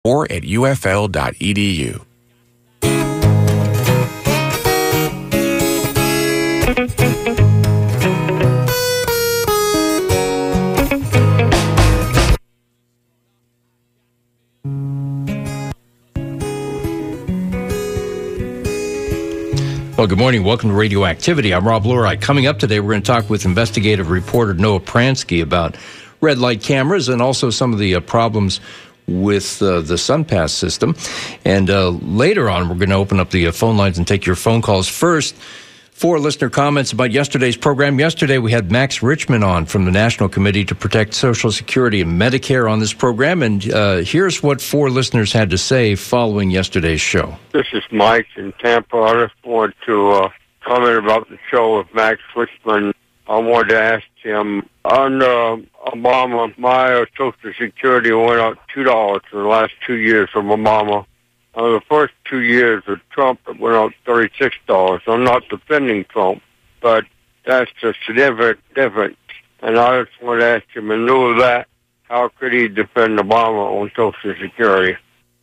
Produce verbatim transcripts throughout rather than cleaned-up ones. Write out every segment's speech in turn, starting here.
or at U F L dot E D U. Well, good morning. Welcome to Radioactivity. I'm Rob Lurie. Coming up today, we're going to talk with investigative reporter Noah Pransky about red light cameras and also some of the uh, problems with uh, the SunPass system. And uh, later on, we're going to open up the uh, phone lines and take your phone calls. First, four listener comments about yesterday's program. Yesterday, we had Max Richman on from the National Committee to Protect Social Security and Medicare on this program. And uh, here's what four listeners had to say following yesterday's show. This is Mike in Tampa. I just wanted to uh, comment about the show with Max Richman. I wanted to ask him, on uh, Obama, my uh, Social Security went up two dollars in the last two years from Obama. Uh, the first two years of Trump, it went up thirty-six dollars. I'm not defending Trump, but that's a significant difference. And I just want to ask him, in lieu of that, how could he defend Obama on Social Security?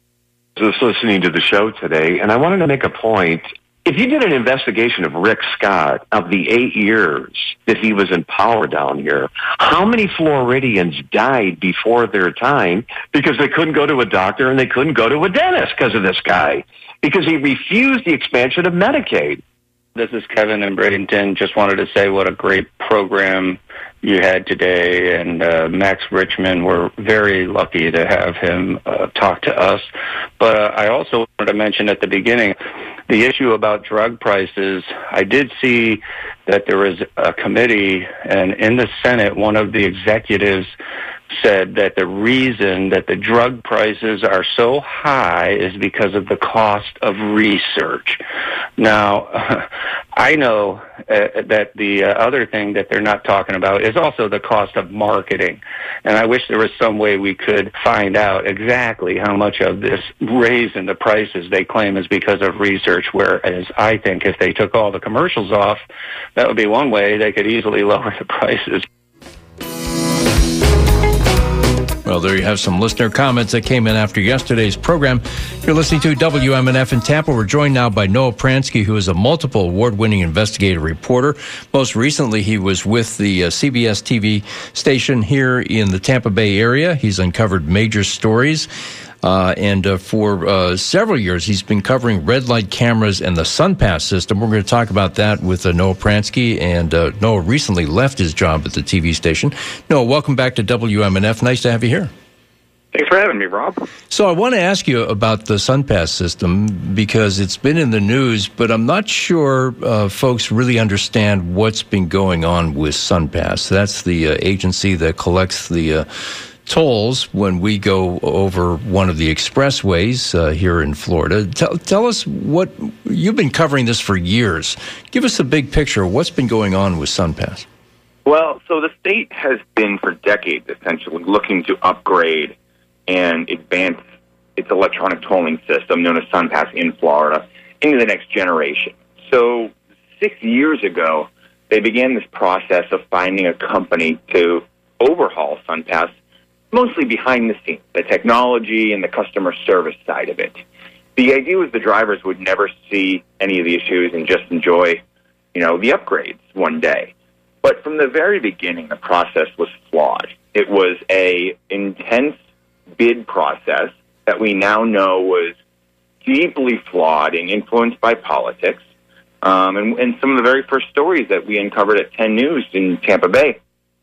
I was listening to the show today, and I wanted to make a point. If you did an investigation of Rick Scott of the eight years that he was in power down here, how many Floridians died before their time because they couldn't go to a doctor and they couldn't go to a dentist because of this guy, because he refused the expansion of Medicaid? This is Kevin in Bradenton. Just wanted to say what a great program you had today, and uh, Max Richman, we're very lucky to have him uh, talk to us. But uh, I also wanted to mention at the beginning the issue about drug prices. I did see that there was a committee, and in the Senate, one of the executives said that the reason that the drug prices are so high is because of the cost of research. Now, I know uh, that the uh, other thing that they're not talking about is also the cost of marketing. And I wish there was some way we could find out exactly how much of this raise in the prices they claim is because of research, whereas I think if they took all the commercials off, that would be one way they could easily lower the prices. Well, there you have some listener comments that came in after yesterday's program. You're listening to W M N F in Tampa. We're joined now by Noah Pransky, who is a multiple award-winning investigative reporter. Most recently, he was with the uh, C B S T V station here in the Tampa Bay area. He's uncovered major stories. Uh, and uh, for uh, several years, he's been covering red light cameras and the SunPass system. We're going to talk about that with uh, Noah Pransky. And uh, Noah recently left his job at the T V station. Noah, welcome back to W M N F. Nice to have you here. Thanks for having me, Rob. So I want to ask you about the SunPass system because it's been in the news, but I'm not sure uh, folks really understand what's been going on with SunPass. That's the uh, agency that collects the uh, tolls when we go over one of the expressways uh, here in Florida. Tell, tell us what, you've been covering this for years. Give us a big picture of what's been going on with SunPass. Well, so the state has been for decades essentially looking to upgrade and advance its electronic tolling system known as SunPass in Florida into the next generation. So six years ago, they began this process of finding a company to overhaul SunPass, mostly behind the scenes, the technology and the customer service side of it. The idea was the drivers would never see any of the issues and just enjoy, you know, the upgrades one day. But from the very beginning, the process was flawed. It was a intense bid process that we now know was deeply flawed and influenced by politics. Um, and, and some of the very first stories that we uncovered at ten News in Tampa Bay,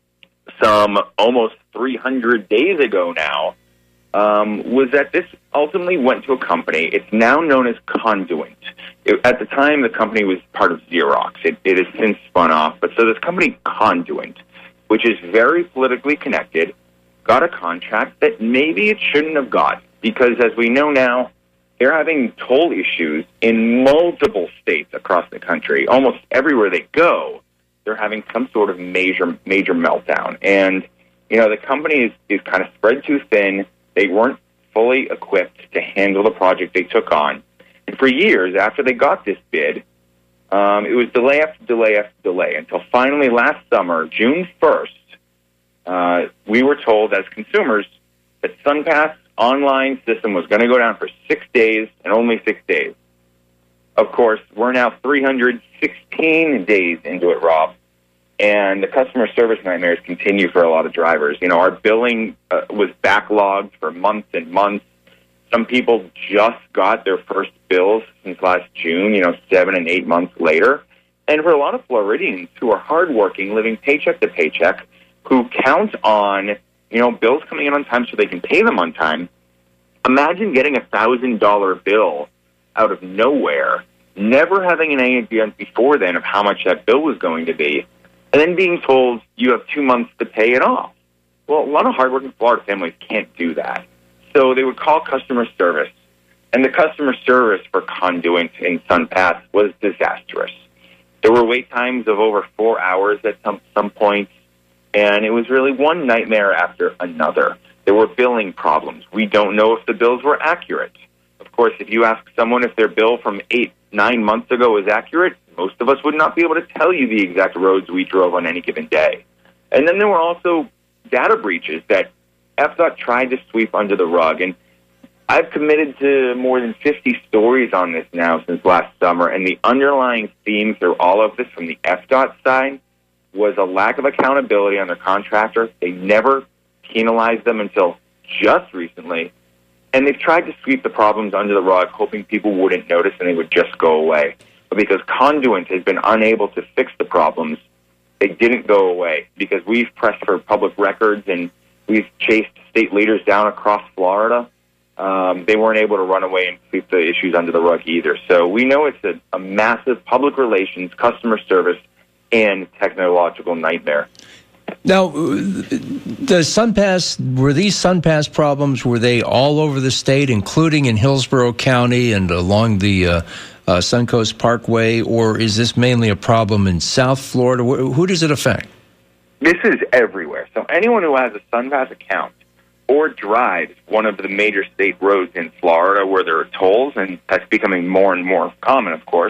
some almost three hundred days ago now, um, was that this ultimately went to a company. It's now known as Conduent. It, at the time, the company was part of Xerox. It, it has since spun off. But so this company, Conduent, which is very politically connected, got a contract that maybe it shouldn't have got, because as we know now, they're having toll issues in multiple states across the country. Almost everywhere they go, they're having some sort of major, major meltdown. And, you know, the company is, is kind of spread too thin. They weren't fully equipped to handle the project they took on. And for years after they got this bid, um, it was delay after delay after delay until finally last summer, June first, uh, we were told as consumers that SunPass online system was going to go down for six days and only six days. Of course, we're now three hundred sixteen days into it, Rob, and the customer service nightmares continue for a lot of drivers. You know, our billing uh, was backlogged for months and months. Some people just got their first bills since last June, you know, seven and eight months later. And for a lot of Floridians who are hardworking, living paycheck to paycheck, who count on, you know, bills coming in on time so they can pay them on time, imagine getting a one thousand dollars bill out of nowhere, never having any idea before then of how much that bill was going to be, and then being told you have two months to pay it off. Well, a lot of hardworking Florida families can't do that. So they would call customer service, and the customer service for Conduent in SunPass was disastrous. There were wait times of over four hours at some, some points, and it was really one nightmare after another. There were billing problems. We don't know if the bills were accurate. Of course, if you ask someone if their bill from eight, nine months ago is accurate, most of us would not be able to tell you the exact roads we drove on any given day. And then there were also data breaches that F DOT tried to sweep under the rug. And I've committed to more than fifty stories on this now since last summer, and the underlying theme through all of this from the F DOT side was a lack of accountability on their contractor. They never penalized them until just recently, and they've tried to sweep the problems under the rug, hoping people wouldn't notice and they would just go away. But because Conduent has been unable to fix the problems, they didn't go away, because we've pressed for public records and we've chased state leaders down across Florida. Um, they weren't able to run away and sweep the issues under the rug either. So we know it's a, a massive public relations, customer service, and technological nightmare. Now, the SunPass, were these SunPass problems, were they all over the state, including in Hillsborough County and along the uh, uh, Suncoast Parkway, or is this mainly a problem in South Florida? Who, who does it affect? This is everywhere. So anyone who has a SunPass account or drives one of the major state roads in Florida where there are tolls, and that's becoming more and more common, of course,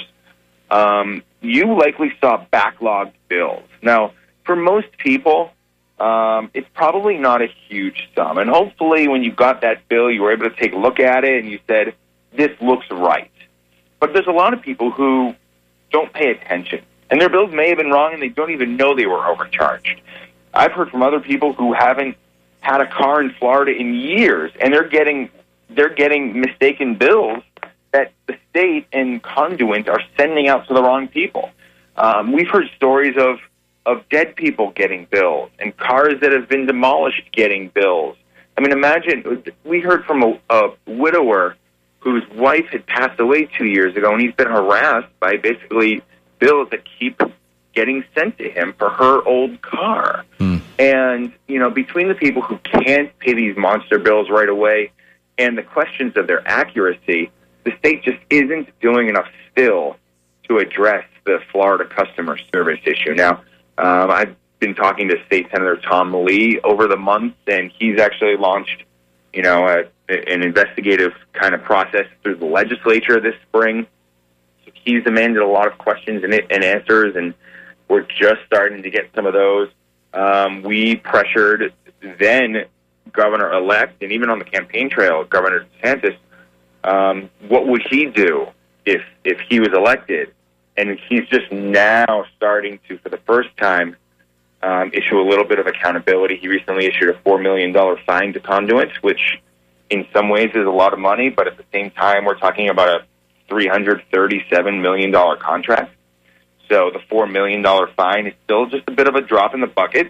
um, you likely saw backlogged bills. Now, for most people, um, it's probably not a huge sum. And hopefully when you got that bill, you were able to take a look at it and you said, this looks right. But there's a lot of people who don't pay attention, and their bills may have been wrong and they don't even know they were overcharged. I've heard from other people who haven't had a car in Florida in years, and they're getting they're getting mistaken bills that the state and Conduent are sending out to the wrong people. Um, we've heard stories of of dead people getting bills and cars that have been demolished getting bills. I mean, imagine, we heard from a, a widower whose wife had passed away two years ago, and he's been harassed by basically bills that keep getting sent to him for her old car. Hmm. And, you know, between the people who can't pay these monster bills right away and the questions of their accuracy, the state just isn't doing enough still to address the Florida customer service issue. Now, um, I've been talking to State Senator Tom Lee over the months, and he's actually launched, you know, a, an investigative kind of process through the legislature this spring. So he's demanded a lot of questions and, and answers, and we're just starting to get some of those. Um, we pressured then Governor-elect, and even on the campaign trail, Governor DeSantis, um, what would he do if if he was elected? And he's just now starting to, for the first time, um, issue a little bit of accountability. He recently issued a four million dollars fine to Conduent, which in some ways is a lot of money, but at the same time, we're talking about a three hundred thirty-seven million dollars contract. So the four million dollars fine is still just a bit of a drop in the bucket.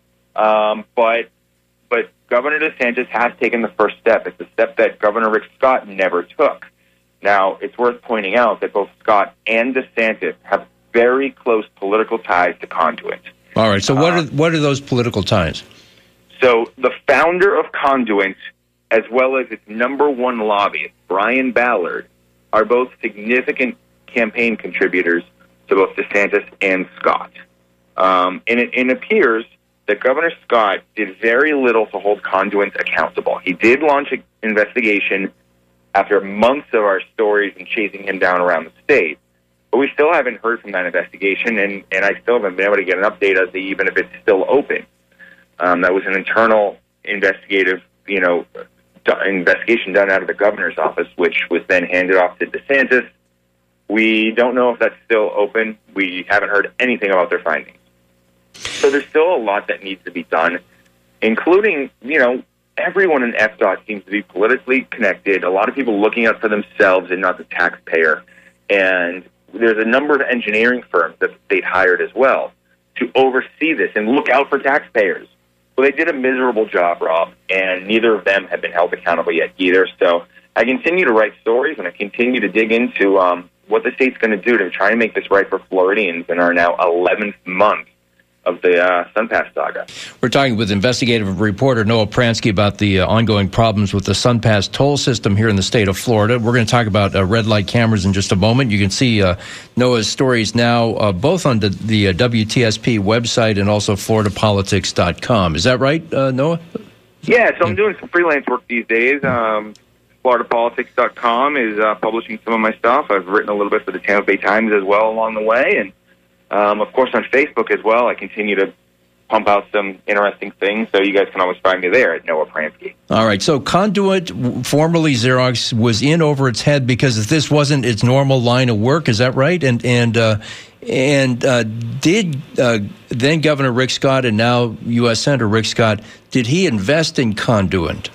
Um, but but Governor DeSantis has taken the first step. It's a step that Governor Rick Scott never took. Now, it's worth pointing out that both Scott and DeSantis have very close political ties to Conduent. All right. So what uh, are what are those political ties? So the founder of Conduent, as well as its number one lobbyist, Brian Ballard, are both significant campaign contributors to both DeSantis and Scott. Um, and it, it appears that Governor Scott did very little to hold Conduent accountable. He did launch an investigation after months of our stories and chasing him down around the state. But we still haven't heard from that investigation, and, and I still haven't been able to get an update as to even if it's still open. Um, that was an internal investigative, you know, investigation done out of the governor's office, which was then handed off to DeSantis. We don't know if that's still open. We haven't heard anything about their findings. So there's still a lot that needs to be done, including, you know, everyone in F D O T seems to be politically connected, a lot of people looking out for themselves and not the taxpayer. And there's a number of engineering firms that the state hired as well to oversee this and look out for taxpayers. Well, they did a miserable job, Rob, and neither of them have been held accountable yet either. So I continue to write stories, and I continue to dig into um, what the state's going to do to try and make this right for Floridians in our now eleventh month of the uh, SunPass saga. We're talking with investigative reporter Noah Pransky about the uh, ongoing problems with the SunPass toll system here in the state of Florida. We're going to talk about uh, red light cameras in just a moment. You can see uh, Noah's stories now uh, both on the, the uh, W T S P website and also florida politics dot com. Is that right, uh, Noah? Yeah, so I'm doing some freelance work these days. Um, florida politics dot com is uh, publishing some of my stuff. I've written a little bit for the Tampa Bay Times as well along the way, and Um, of course, on Facebook as well, I continue to pump out some interesting things, so you guys can always find me there at Noah Pransky. All right, so Conduit, formerly Xerox, was in over its head because this wasn't its normal line of work, is that right? And and uh, and uh, did uh, then Governor Rick Scott and now U S Senator Rick Scott, did he invest in Conduit?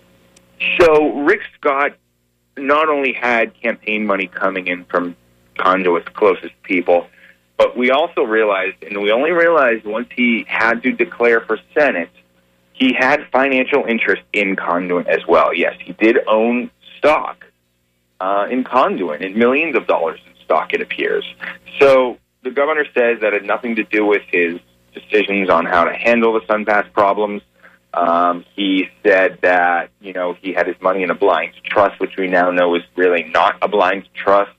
So Rick Scott not only had campaign money coming in from Conduit's closest people, but we also realized, and we only realized once he had to declare for Senate, he had financial interest in Conduit as well. Yes, he did own stock uh, in Conduit, in millions of dollars in stock, it appears. So the governor says that had nothing to do with his decisions on how to handle the SunPass problems. Um, he said that, you know, he had his money in a blind trust, which we now know is really not a blind trust.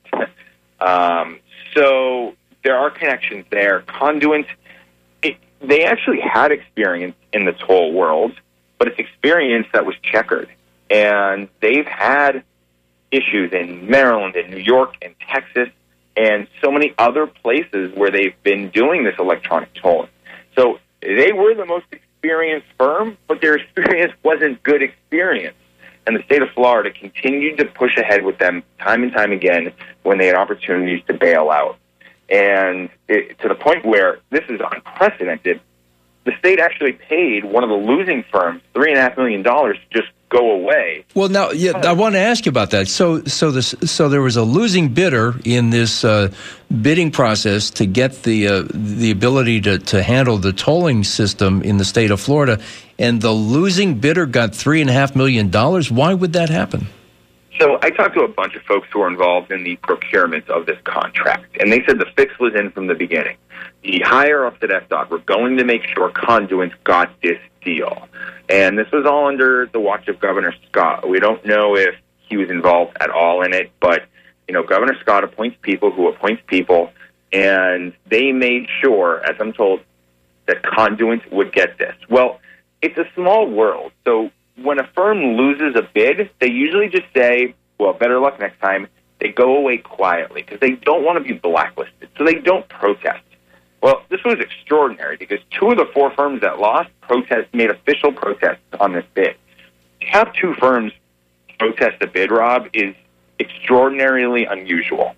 um, so... There are connections there. Conduit, it, they actually had experience in the toll world, but it's experience that was checkered. And they've had issues in Maryland and New York and Texas and so many other places where they've been doing this electronic tolling. So they were the most experienced firm, but their experience wasn't good experience. And the state of Florida continued to push ahead with them time and time again when they had opportunities to bail out. And it, to the point where this is unprecedented, the state actually paid one of the losing firms three and a half million dollars to just go away. Well, now, yeah, I want to ask you about that. So, so this, so there was a losing bidder in this uh, bidding process to get the uh, the ability to to handle the tolling system in the state of Florida, and the losing bidder got three and a half million dollars. Why would that happen? So I talked to a bunch of folks who were involved in the procurement of this contract, and they said the fix was in from the beginning. The higher-ups at F D O T were going to make sure Conduit got this deal. And this was all under the watch of Governor Scott. We don't know if he was involved at all in it, but, you know, Governor Scott appoints people who appoints people, and they made sure, as I'm told, that Conduit would get this. Well, it's a small world, so when a firm loses a bid, they usually just say, well, better luck next time. They go away quietly because they don't want to be blacklisted, so they don't protest. Well, this was extraordinary because two of the four firms that lost protest made official protests on this bid. To have two firms protest a bid, Rob, is extraordinarily unusual.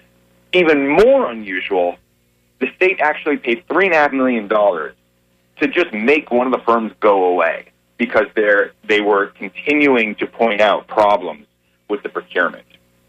Even more unusual, the state actually paid three and a half million dollars to just make one of the firms go away, because they're, they were continuing to point out problems with the procurement.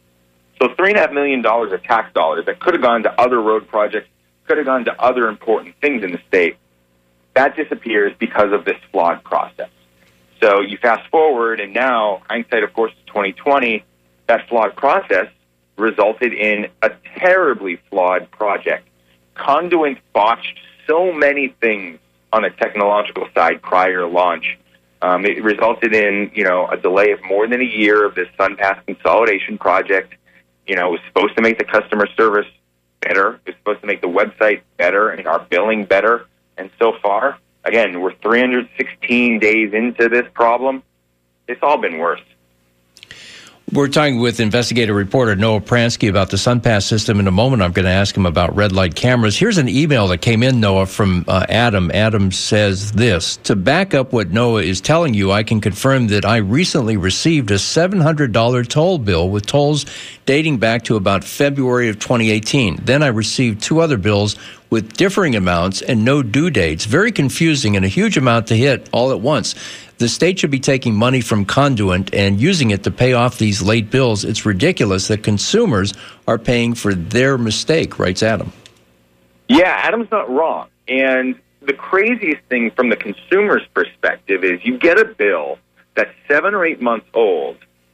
So three and a half million dollars of tax dollars that could have gone to other road projects, could have gone to other important things in the state, that disappears because of this flawed process. So you fast forward, and now, hindsight, of course, is twenty twenty, that flawed process resulted in a terribly flawed project. Conduit botched so many things on a technological side prior to launch. Um, it resulted in, you know, a delay of more than a year of this SunPass consolidation project. You know, it was supposed to make the customer service better. It was supposed to make the website better and our billing better. And so far, again, we're three hundred sixteen days into this problem. It's all been worse. We're talking with investigative reporter Noah Pransky about the SunPass system. In a moment, I'm going to ask him about red light cameras. Here's an email that came in, Noah, from uh, Adam. Adam says this: to back up what Noah is telling you, I can confirm that I recently received a seven hundred dollars toll bill with tolls dating back to about February of twenty eighteen. Then I received two other bills with differing amounts and no due dates. Very confusing and a huge amount to hit all at once. The state should be taking money from Conduent and using it to pay off these late bills. It's ridiculous that consumers are paying for their mistake, writes Adam. Yeah, Adam's not wrong. And the craziest thing from the consumer's perspective is you get a bill that's seven or eight months old,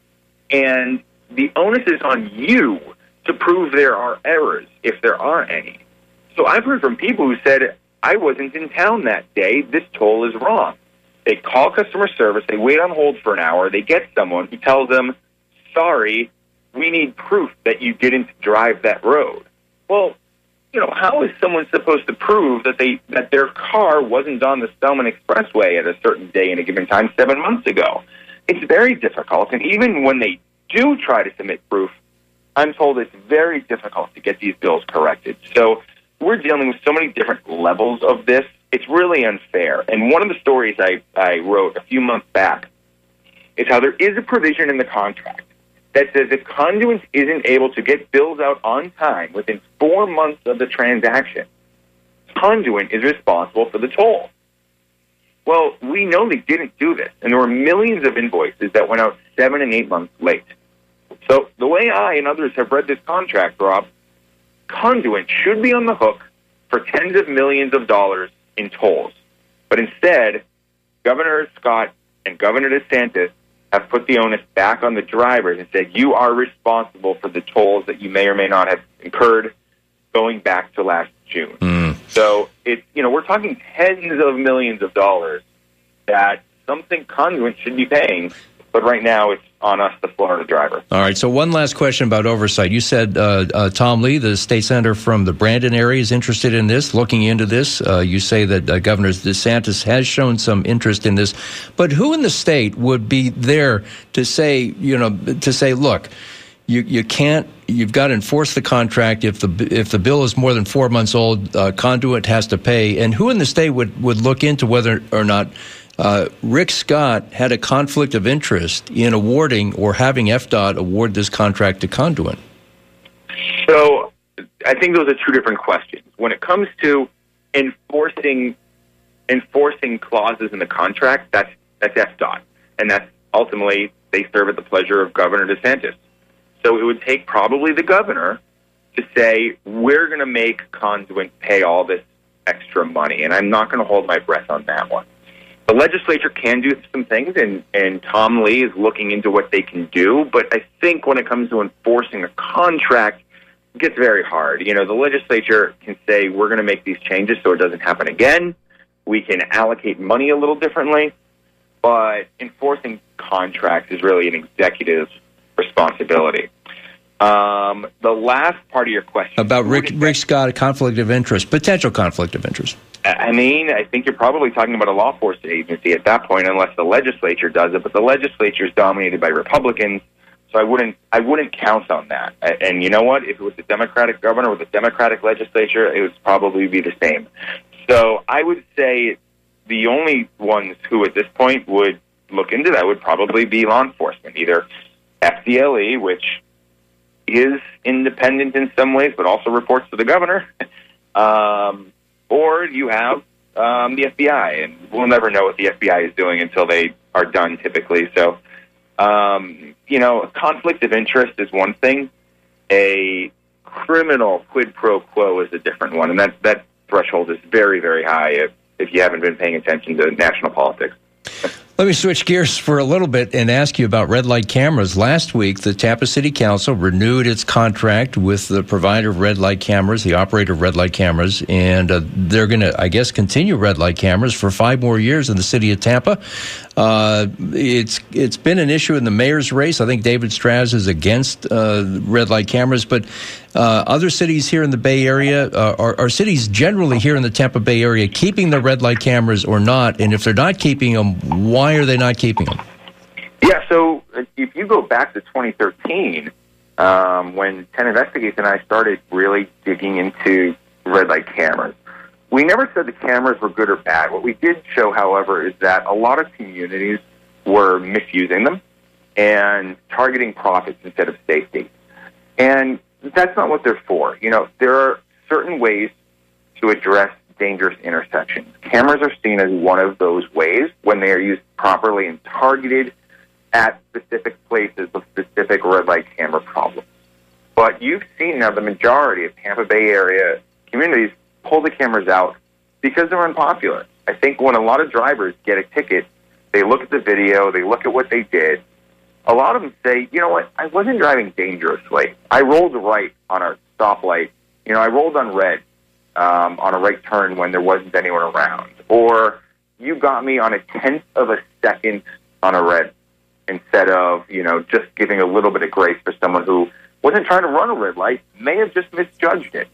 and the onus is on you to prove there are errors, if there are any. So I've heard from people who said, I wasn't in town that day, this toll is wrong. They call customer service, they wait on hold for an hour, they get someone who tells them, sorry, we need proof that you didn't drive that road. Well, you know, how is someone supposed to prove that they that their car wasn't on the Spelman Expressway at a certain day in a given time seven months ago? It's very difficult, and even when they do try to submit proof, I'm told it's very difficult to get these bills corrected. So we're dealing with so many different levels of this. It's really unfair. And one of the stories I, I wrote a few months back is how there is a provision in the contract that says if Conduent isn't able to get bills out on time within four months of the transaction, Conduent is responsible for the toll. Well, we know they didn't do this, and there were millions of invoices that went out seven and eight months late. So the way I and others have read this contract, Rob, Conduent should be on the hook for tens of millions of dollars in tolls. But instead, Governor Scott and Governor DeSantis have put the onus back on the drivers and said, you are responsible for the tolls that you may or may not have incurred going back to last June. Mm. So it's, you know, we're talking tens of millions of dollars that something Conduent should be paying. But right now, it's on us, the Florida driver. All right, so one last question about oversight. You said uh, uh, Tom Lee, the state senator from the Brandon area, is interested in this, looking into this. Uh, you say that uh, Governor DeSantis has shown some interest in this. But who in the state would be there to say, you know, to say, look, you you can't, you've got to enforce the contract. If the if the bill is more than four months old, uh, Conduent has to pay. And who in the state would, would look into whether or not Uh, Rick Scott had a conflict of interest in awarding or having F D O T award this contract to Conduent? So I think those are two different questions. When it comes to enforcing enforcing clauses in the contract, that's that's F D O T, and that's ultimately they serve at the pleasure of Governor DeSantis. So it would take probably the governor to say, we're going to make Conduent pay all this extra money, and I'm not going to hold my breath on that one. The legislature can do some things, and, and Tom Lee is looking into what they can do, but I think when it comes to enforcing a contract, it gets very hard. You know, the legislature can say, we're going to make these changes so it doesn't happen again. We can allocate money a little differently, but enforcing contracts is really an executive responsibility. Um, the last part of your question. About Rick, Rick Scott, a conflict of interest, potential conflict of interest. I mean, I think you're probably talking about a law enforcement agency at that point, unless the legislature does it. But the legislature is dominated by Republicans, so I wouldn't, I wouldn't count on that. And you know what? If it was a Democratic governor with a Democratic legislature, it would probably be the same. So I would say the only ones who, at this point, would look into that would probably be law enforcement, either F D L E, which is independent in some ways, but also reports to the governor. um, Or you have um, the F B I, and we'll never know what the F B I is doing until they are done, typically. So, um, you know, a conflict of interest is one thing. A criminal quid pro quo is a different one, and that, that threshold is very, very high if, if you haven't been paying attention to national politics. Let me switch gears for a little bit and ask you about red light cameras. Last week, the Tampa City Council renewed its contract with the provider of red light cameras, the operator of red light cameras, and uh, they're going to, I guess, continue red light cameras for five more years in the city of Tampa. Uh, it's it's been an issue in the mayor's race. I think David Straz is against uh, red light cameras, but uh, other cities here in the Bay Area, uh, are, are cities generally here in the Tampa Bay Area keeping the red light cameras or not? And if they're not keeping them, why are they not keeping them? Yeah, so if you you go back to twenty thirteen, um, when ten Investigates and I started really digging into red light cameras, we never said the cameras were good or bad. What we did show, however, is that a lot of communities were misusing them and targeting profits instead of safety. And that's not what they're for. You know, there are certain ways to address dangerous intersections. Cameras are seen as one of those ways when they are used properly and targeted at specific places with specific red light camera problems. But you've seen now the majority of Tampa Bay area communities pull the cameras out because they're unpopular. I think when a lot of drivers get a ticket, they look at the video, they look at what they did. A lot of them say, you know what, I wasn't driving dangerously. I rolled right on a stoplight. You know, I rolled on red um, on a right turn when there wasn't anyone around. Or you got me on a tenth of a second on a red instead of, you know, just giving a little bit of grace for someone who wasn't trying to run a red light, may have just misjudged it.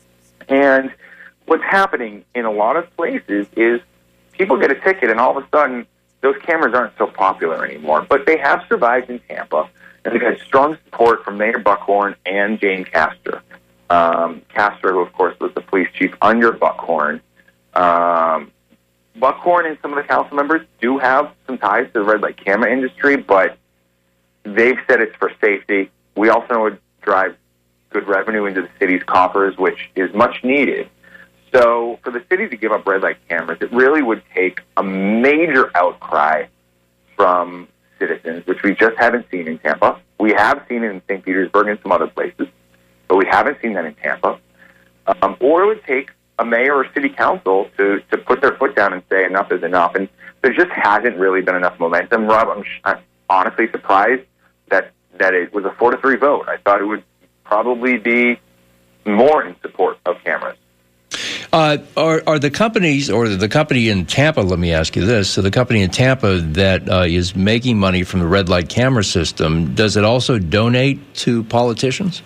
And what's happening in a lot of places is people get a ticket and all of a sudden those cameras aren't so popular anymore. But they have survived in Tampa, and they've had strong support from Mayor Buckhorn and Jane Castor. Um, Castor, who of course was the police chief under Buckhorn. Um, Buckhorn and some of the council members do have some ties to the red light camera industry, but they've said it's for safety. We also know it drives good revenue into the city's coffers, which is much needed. So for the city to give up red light cameras, it really would take a major outcry from citizens, which we just haven't seen in Tampa. We have seen it in Saint Petersburg and some other places, but we haven't seen that in Tampa. Um, or it would take a mayor or city council to, to put their foot down and say enough is enough. And there just hasn't really been enough momentum. Rob, I'm, I'm honestly surprised that, that it was a four to three vote. I thought it would probably be more in support of cameras. Uh, are, are the companies, or the company in Tampa, let me ask you this, so the company in Tampa that uh, is making money from the red light camera system, does it also donate to politicians?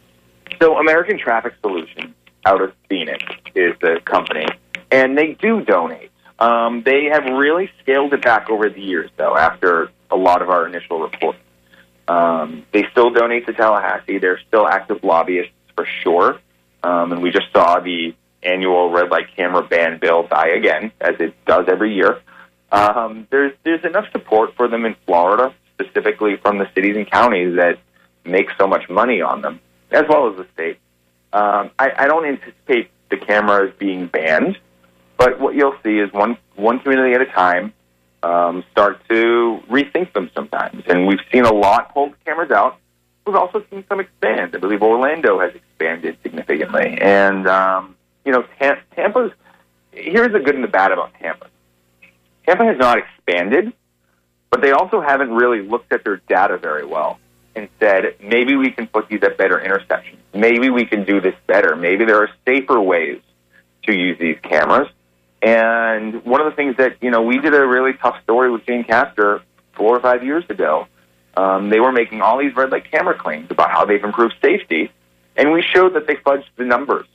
So American Traffic Solutions out of Phoenix is the company, and they do donate. Um, they have really scaled it back over the years, though, after a lot of our initial reports. Um, they still donate to Tallahassee. They're still active lobbyists for sure, um, and we just saw the annual red light camera ban bill die again, as it does every year. Um, there's there's enough support for them in Florida, specifically from the cities and counties that make so much money on them, as well as the state. Um, I, I don't anticipate the cameras being banned, but what you'll see is one one community at a time um, start to rethink them sometimes. And we've seen a lot pull the cameras out. We've also seen some expand. I believe Orlando has expanded significantly. And, um, you know, Tam- Tampa's, here's the good and the bad about Tampa. Tampa has not expanded, but they also haven't really looked at their data very well and said, maybe we can put these at better intersections. Maybe we can do this better. Maybe there are safer ways to use these cameras. And one of the things that, you know, we did a really tough story with Jane Castor four or five years ago. Um, they were making all these red light camera claims about how they've improved safety, and we showed that they fudged the numbers.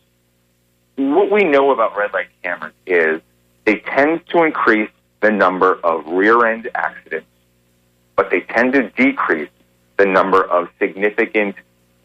What we know about red light cameras is they tend to increase the number of rear-end accidents, but they tend to decrease the number of significant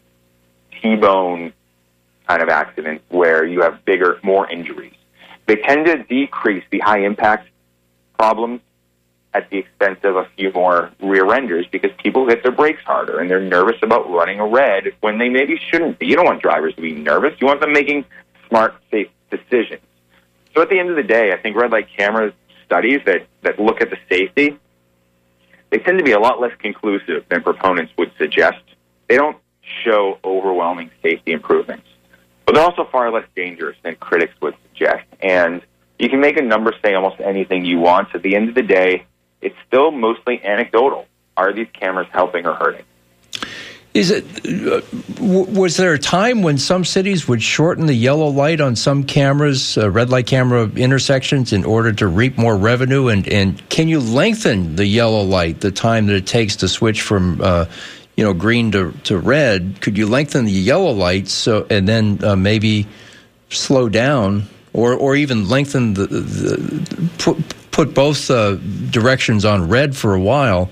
T-bone kind of accidents where you have bigger, more injuries. They tend to decrease the high-impact problems at the expense of a few more rear-enders because people hit their brakes harder and they're nervous about running a red when they maybe shouldn't be. You don't want drivers to be nervous. You want them making smart, safe decisions. So at the end of the day, I think red light camera studies that, that look at the safety, they tend to be a lot less conclusive than proponents would suggest. They don't show overwhelming safety improvements, but they're also far less dangerous than critics would suggest. And you can make a number say almost anything you want. At the end of the day, it's still mostly anecdotal. Are these cameras helping or hurting? Is it? Uh, w- was there a time when some cities would shorten the yellow light on some cameras, uh, red light camera intersections, in order to reap more revenue? And, and can you lengthen the yellow light, the time that it takes to switch from, uh, you know, green to, to red? Could you lengthen the yellow light so, and then uh, maybe slow down, or or even lengthen the, the put put both uh, directions on red for a while?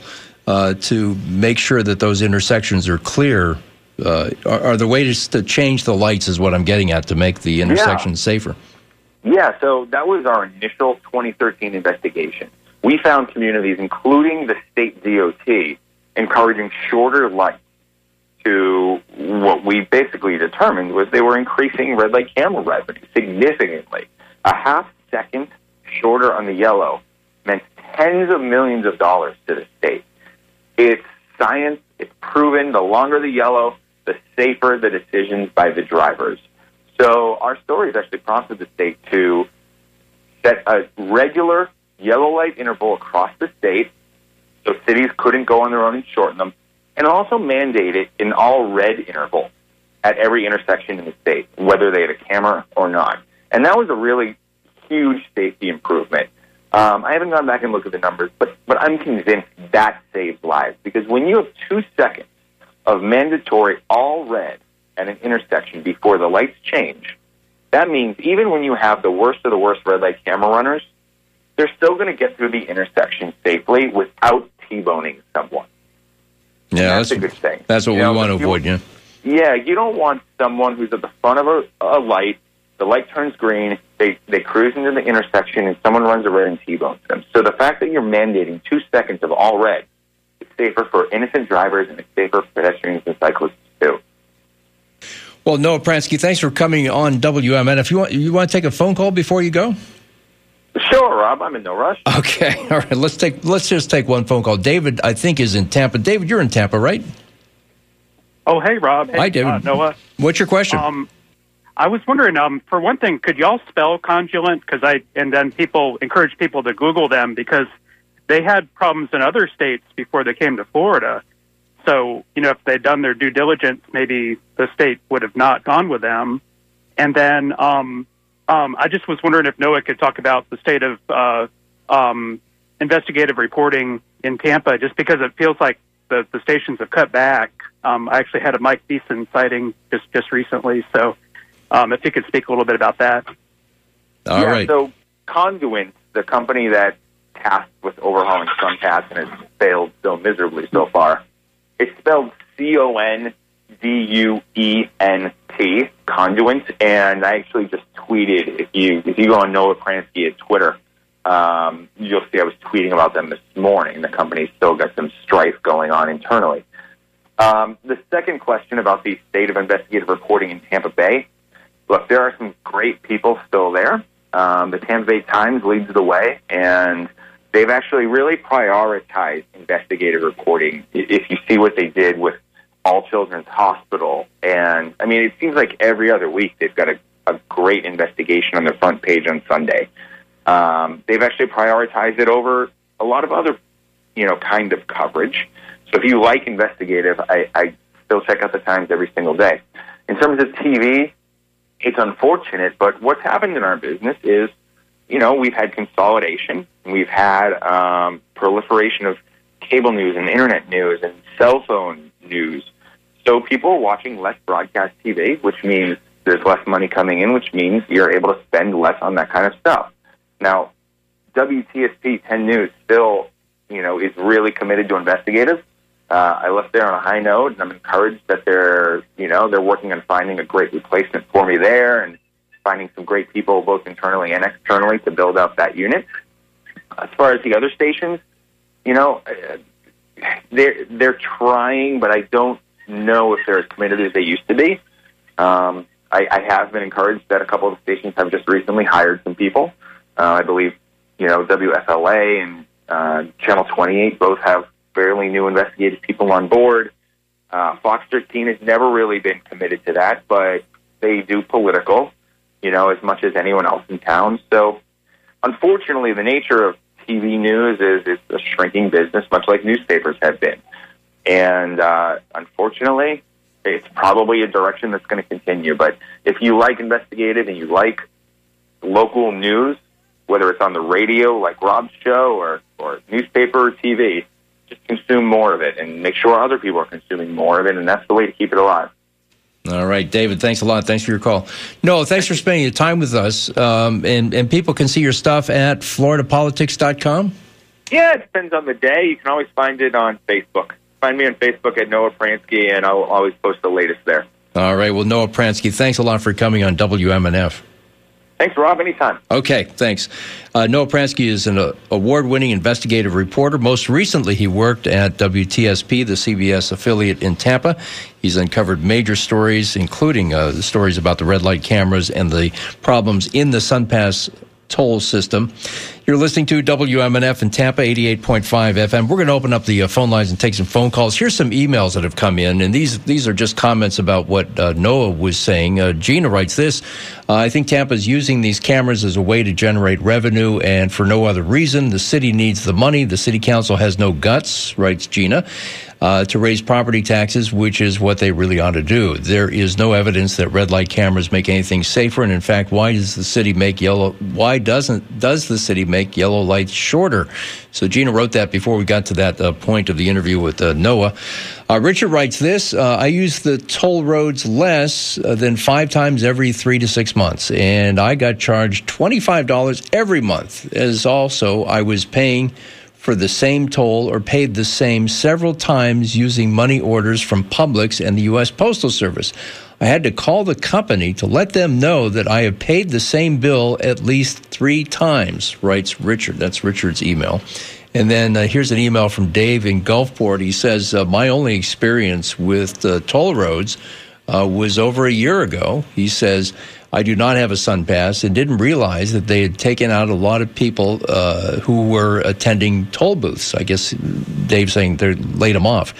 uh, to make sure that those intersections are clear? Uh, are, are there ways to change the lights is what I'm getting at to make the intersection yeah. safer? Yeah, so that was our initial twenty thirteen investigation. We found communities, including the state D O T, encouraging shorter lights to what we basically determined was they were increasing red light camera revenue significantly. A half second shorter on the yellow meant tens of millions of dollars to the state. It's science. It's proven. The longer the yellow, the safer the decisions by the drivers. So our story has actually prompted the state to set a regular yellow light interval across the state so cities couldn't go on their own and shorten them, and also mandate it an all red interval at every intersection in the state, whether they had a camera or not. And that was a really huge safety improvement. Um, I haven't gone back and looked at the numbers, but, but I'm convinced that saves lives, because when you have two seconds of mandatory all red at an intersection before the lights change, that means even when you have the worst of the worst red light camera runners, they're still going to get through the intersection safely without T-boning someone. Yeah, that's, that's a good thing. That's what you we know, want to avoid, yeah. Yeah, you don't want someone who's at the front of a, a light, the light turns green, they, they cruise into the intersection, and someone runs a red and T-bones them. So the fact that you're mandating two seconds of all red, it's safer for innocent drivers, and it's safer for pedestrians and cyclists, too. Well, Noah Pransky, thanks for coming on W M N. If you want, you want to take a phone call before you go? Sure, Rob. I'm in no rush. Okay. All right. Let's take. Let's just take one phone call. David, I think, is in Tampa. David, you're in Tampa, right? Oh, hey, Rob. Hey, Hi, David. Uh, Noah. What's your question? Um, I was wondering, um, for one thing, could y'all spell conduent? Because I and then people encourage people to Google them because they had problems in other states before they came to Florida. So, you know, if they'd done their due diligence, maybe the state would have not gone with them. And then um, um, I just was wondering if Noah could talk about the state of uh, um, investigative reporting in Tampa, just because it feels like the, the stations have cut back. Um, I actually had a Mike Thiessen sighting just, just recently. So um, if you could speak a little bit about that. All yeah, right. So Conduent, the company that tasked with overhauling SunPass and has failed so miserably so far, it's spelled C O N D U E N T, Conduent, and I actually just tweeted, if you if you go on Noah Pransky at Twitter, um, you'll see I was tweeting about them this morning. The company's still got some strife going on internally. Um, the second question about the state of investigative reporting in Tampa Bay, look, there are some great people still there. Um, the Tampa Bay Times leads the way, and they've actually really prioritized investigative reporting. If you see what they did with All Children's Hospital, and I mean, it seems like every other week they've got a, a great investigation on their front page on Sunday. Um, they've actually prioritized it over a lot of other, you know, kind of coverage. So if you like investigative, I, I still check out the Times every single day. In terms of T V, it's unfortunate, but what's happened in our business is, you know, we've had consolidation. We've had um, proliferation of cable news and internet news and cell phone news. So people are watching less broadcast T V, which means there's less money coming in, which means you're able to spend less on that kind of stuff. Now, W T S P ten News still, you know, is really committed to investigative. Uh, I left there on a high note, and I'm encouraged that they're, you know, they're working on finding a great replacement for me there and finding some great people both internally and externally to build up that unit. As far as the other stations, you know, they're, they're trying, but I don't know if they're as committed as they used to be. Um, I, I have been encouraged that a couple of the stations have just recently hired some people. Uh, I believe, you know, W F L A and uh, Channel twenty-eight both have fairly new investigative people on board. Uh, Fox thirteen has never really been committed to that, but they do political, you know, as much as anyone else in town. So, unfortunately, the nature of T V news is it's a shrinking business, much like newspapers have been. And uh, unfortunately, it's probably a direction that's going to continue. But if you like investigative and you like local news, whether it's on the radio like Rob's show or, or newspaper or T V, just consume more of it and make sure other people are consuming more of it, and that's the way to keep it alive. All right, David, thanks a lot. Thanks for your call. No, thanks for spending your time with us. Um, and, and people can see your stuff at florida politics dot com? Yeah, it depends on the day. You can always find it on Facebook. Find me on Facebook at Noah Pransky, and I'll always post the latest there. All right. Well, Noah Pransky, thanks a lot for coming on W M N F. Thanks, Rob. Anytime. Okay, thanks. Uh, Noah Pransky is an uh, award-winning investigative reporter. Most recently, he worked at W T S P, the C B S affiliate in Tampa. He's uncovered major stories, including uh, the stories about the red light cameras and the problems in the SunPass toll system. You're listening to W M N F in Tampa, eighty-eight point five F M. We're going to open up the uh, phone lines and take some phone calls. Here's some emails that have come in, and these these are just comments about what uh, Noah was saying. Uh, Gina writes this, uh, I think Tampa is using these cameras as a way to generate revenue and for no other reason. The city needs the money. The city council has no guts, writes Gina, uh, to raise property taxes, which is what they really ought to do. There is no evidence that red light cameras make anything safer, and in fact, why does the city make yellow? Why doesn't does the city make make yellow lights shorter? So Gina wrote that before we got to that uh, point of the interview with uh, Noah. Uh, Richard writes this, uh, I use the toll roads less uh, than five times every three to six months, and I got charged twenty-five dollars every month, as also I was paying for the same toll or paid the same several times using money orders from Publix and the U S Postal Service. I had to call the company to let them know that I have paid the same bill at least three times, writes Richard. That's Richard's email. And then uh, here's an email from Dave in Gulfport. He says, uh, my only experience with uh, toll roads uh, was over a year ago. He says, I do not have a SunPass and didn't realize that they had taken out a lot of people uh, who were attending toll booths. I guess Dave's saying they laid them off.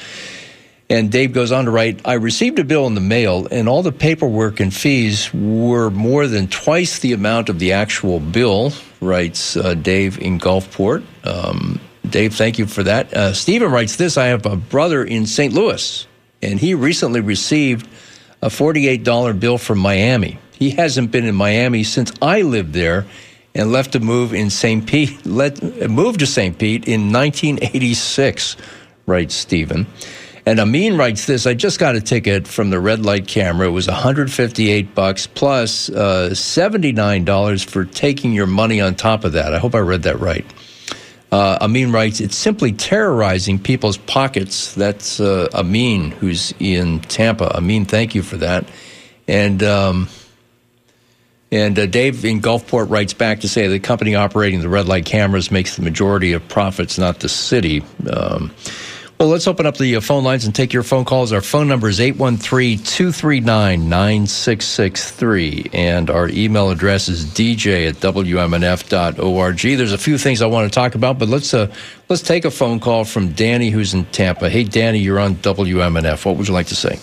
And Dave goes on to write, I received a bill in the mail, and all the paperwork and fees were more than twice the amount of the actual bill, writes uh, Dave in Gulfport. Um, Dave, thank you for that. Uh, Stephen writes this, I have a brother in Saint Louis, and he recently received a forty-eight dollars bill from Miami. He hasn't been in Miami since I lived there and left to move in Saint Pete, let, moved to Saint Pete in nineteen eighty-six, writes Stephen. And Amin writes this, I just got a ticket from the red light camera. It was one hundred fifty-eight bucks plus uh, seventy-nine dollars for taking your money on top of that. I hope I read that right. Uh, Amin writes, it's simply terrorizing people's pockets. That's uh, Amin, who's in Tampa. Amin, thank you for that. And um, and uh, Dave in Gulfport writes back to say the company operating the red light cameras makes the majority of profits, not the city. Um Well, let's open up the uh, phone lines and take your phone calls. Our phone number is eight one three, two three nine, nine six six three, and our email address is d j at w m n f dot org. There's a few things I want to talk about, but let's uh, let's take a phone call from Danny, who's in Tampa. Hey, Danny, you're on W M N F. What would you like to say?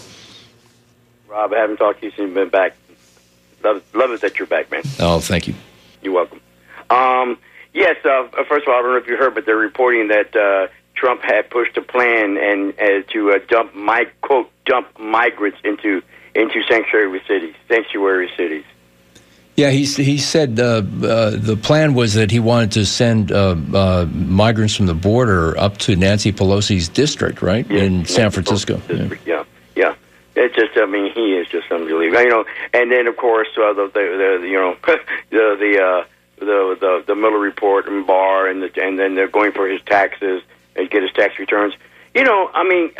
Rob, I haven't talked to you since you've been back. Love, love it that you're back, man. Oh, thank you. You're welcome. Um, yes, uh, first of all, I don't know if you heard, but they're reporting that uh, Trump had pushed a plan and uh, to uh, dump my quote dump migrants into into sanctuary cities, sanctuary cities. Yeah, he he said uh, uh, the plan was that he wanted to send uh, uh, migrants from the border up to Nancy Pelosi's district, right, yeah, in Nancy San Francisco. District, yeah. yeah, yeah. It's just, I mean, he is just unbelievable. You know, and then of course uh, the, the, the you know the the, uh, the the the Miller report and Barr and the, and then they're going for his taxes. And get his tax returns. You know, I mean,